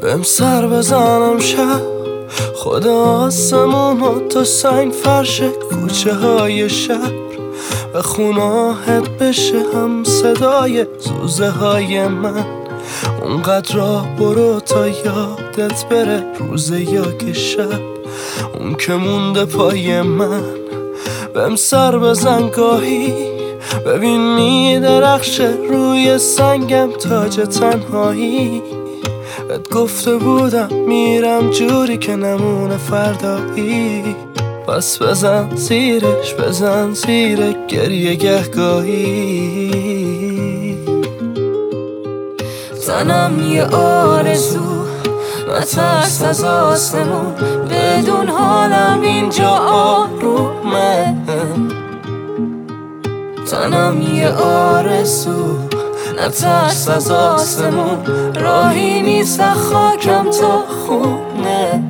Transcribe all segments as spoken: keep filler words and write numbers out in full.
بهم سر بزنم شب خود آسمون و تو سنگ فرش کوچه های شهر و خوناهت بشه هم صدای زوزه های من. اونقدر راه برو تا یادت بره روزه یا که شب اون که مونده پای من. بهم سر بزن گاهی ببین می درخشه روی سنگم تاج تنهایی. بهت گفته بودم میرم جوری که نمونه فردایی. پس بزن زیرش بزن زیر گریه گهگاهی. تنم یه آرزو نترس از آسمون بدون حالم اینجا آرومه. تنم یه آرزو نترس از آسمون راهی نیست خاکم تا خونه.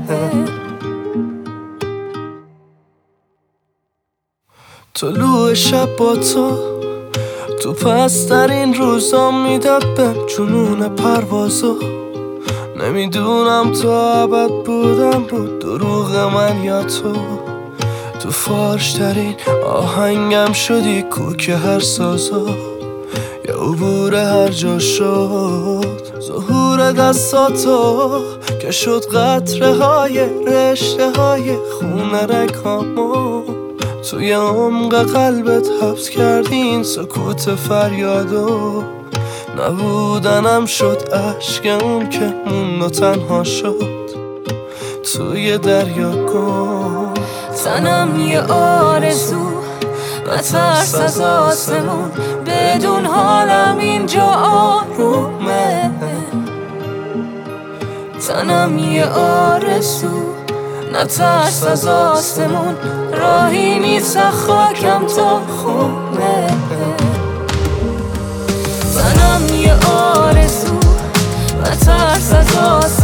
طلوع شب با تو تو پسترین روزا میداد بهم جنون پروازو. نمیدونم تو ابد بودم بود دروغ من یا تو. تو فارشترین آهنگم شدی کوک هر سازو یا عبور هر جا شد. ظهور دستاتو که شد قطره های رشته های خون رگامو. توی عمق قلبت حبس کردی این سکوت فریادو. نبودنم شد عشق اون که موند و تنها شد توی دریا گم. تنم یه آرزو نترس از آسمون بدون حالم اینجا آرومه. تنم یه آرزو نترس از آسمون راهی نیست خاکم تا خونه. تنم یه آرزو نترس از آسمون